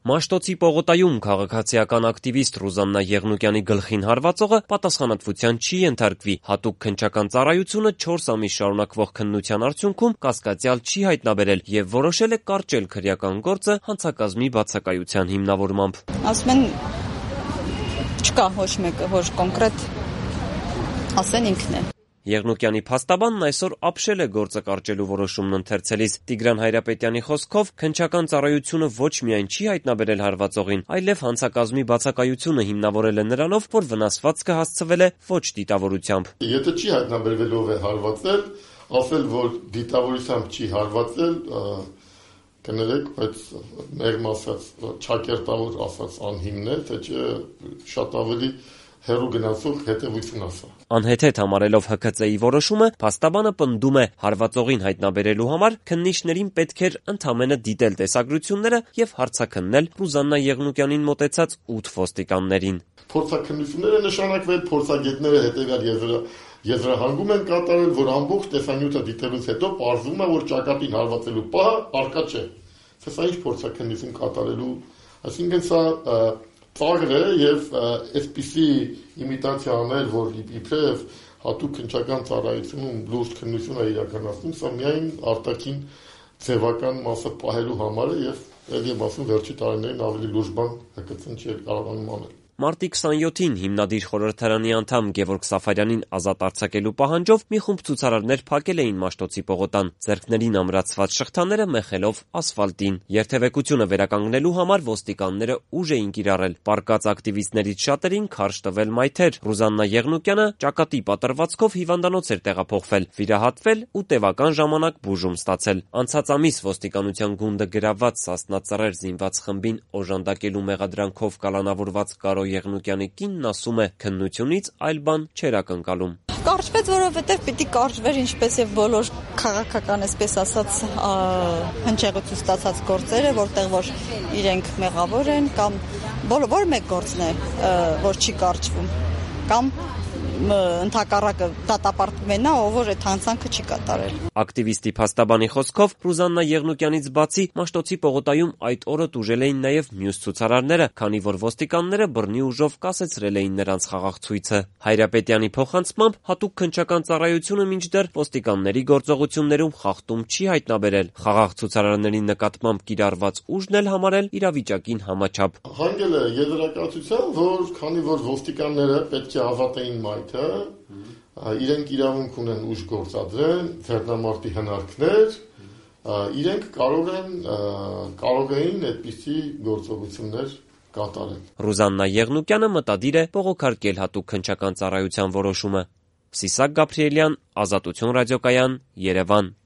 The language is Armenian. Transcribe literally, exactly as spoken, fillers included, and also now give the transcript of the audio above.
Մաշտոցի պողոտայում քաղաքացիական ակտիվիստ Ռուզաննա Եղնուկյանի գլխին հարվածողը պատասխանատվության չի ենթարկվի։ Հատուկ քննչական ծառայությունը չորս ամիս շարունակվող քննության արդյունքում կասկածյալ չի հայտնաբերել եւ որոշել է կարճել քրեական գործը հանցակազմի բացակայության հիմնավորմամբ։ Ասում են չկա ոչ մեկը, որ կոնկրետ ասեն ինքն է։ Եղնուկյանի փաստաբանն այսօր ապշել է գործը կարճելու որոշումն ընթերցելիս։ Տիգրան Հայրապետյանի խոսքով քննչական ծառայությունը ոչ միայն չի հայտնաբերել հարվածողին, այլև հանցակազմի բացակայությունը հիմնավորել է նրանով, որ վնասվածքը հասցվել է ոչ դիտավորությամբ։ Եթե չի հայտնաբերվել ով է հարվածել, ասել, որ դիտավորությամբ չի հարվածել, կներեք, բայց մեղմ ասած, ճակերտավոր ասած անհիմն է, թե չէ շատ ավելի հերու գնացող հետևություն ասա։ Անհեթեթ համարելով Հ Ք Ծ-ի որոշումը, փաստաբանը պնդում է հարվածողին հայտնաբերելու համար քննիչներին պետք էր ընդամենը դիտել տեսագրությունները եւ հարցաքննել Ռուզաննա Եղնուկյանին մոտեցած ութ ոստիկաններին։ Փորձաքննությունները նշանակվել, փորձագետները հետեւյալ եզրա եզրահանգում են կատարել, որ ամբողջ տեսանյութը դիտելուց հետո պարզվում է, որ ճակատին հարվածելու պահը արկա չէ։ Սա ինչ փորձաքննություն կատարելու, այսինքն սա ծաղր է եւ այսպիսի իմիտացիա անել, որ իբրև հատուկ քննչական ծառայությունում լուրջ քննություն է իրականացնում, սա միայն արտաքին ձևական մասը պահելու համար է եւ ելի եմ ասում վերջի տարիներին ավելի լուրջ բան Հ Ք Ծ-ն չի կարողանում անել։ Մարտի քսանյոթին հիմնադիր խորհրդարանի անդամ Գևորգ Սաֆարյանին ազատ արձակելու պահանջով մի խումբ ցուցարարներ փակել էին Մաշտոցի պողոտան, ձեռքներին ամրացված շղթաները մեխելով ասֆալտին։ Երթևեկությունը վերականգնելու համար ոստիկանները ուժ էին կիրառել։ Պառկած ակտիվիստներից շատերին քարշ տվել մայթեր։ Ռուզաննա Եղնուկյանը ճակատի պատրվածքով հիվանդանոց էր տեղափոխվել, վիրահատվել ու տևական ժամանակ բուժում ստացել։ Անցած ամիս ոստիկանության գունդը գրաված սասնածռեր զինված խմբին օժանդակելու մեղադրանքով կալանավորված Կարո Եղնուկյանի կինն ասում է, քննությունից այլ բան չէր ակնկալում։ Կարճվեց, որովհետև պիտի կարճվեր ինչպես եւ բոլոր քաղաքական, այսպես ասած, հնչեղություն ստացած գործերը, որտեղ որ իրենք մեղավոր են կամ բոլոր մեկ գործն է, որ չի կարճվում, կամ ընդհակառակը դատապարտվում է նա, ով որ այդ հանցանքը չի կատարել։ Ակտիվիստի փաստաբանի խոսքով Ռուզաննա Եղնուկյանից բացի Մաշտոցի պողոտայում այդ օրը տուժել էին նաև մյուս ցուցարարները, քանի որ ոստիկանները բռնի ուժով կասեցրել էին նրանց խաղաղ ցույցը։ Հայրապետյանի փոխանցմամբ հատուկ քննչական ծառայությունը մինչդեռ ոստիկանների գործողություններում խախտում չի հայտնաբերել։ Խաղաղ ցուցարարների նկատմամբ կիրառված ուժն էլ համարել իրավիճակին համաչափ։ Հանգել է եզրակացության, որ քանի որ ոստիկանները պետք է հավատային մայթը, իրենք իրավունք ունեն ուժ գործադրեն, ձեռնամարտի հնարքներ, իրենք կարող են կարող էին այդպիսի գործողություններ կատարել։ Ռուզաննա Եղնուկյանը մտադիր է բողոքարկել հատուկ քննչական ծառայության որոշումը։ Սիսակ Գաբրիելյան, Ազատություն ռադիոկայան, Երևան։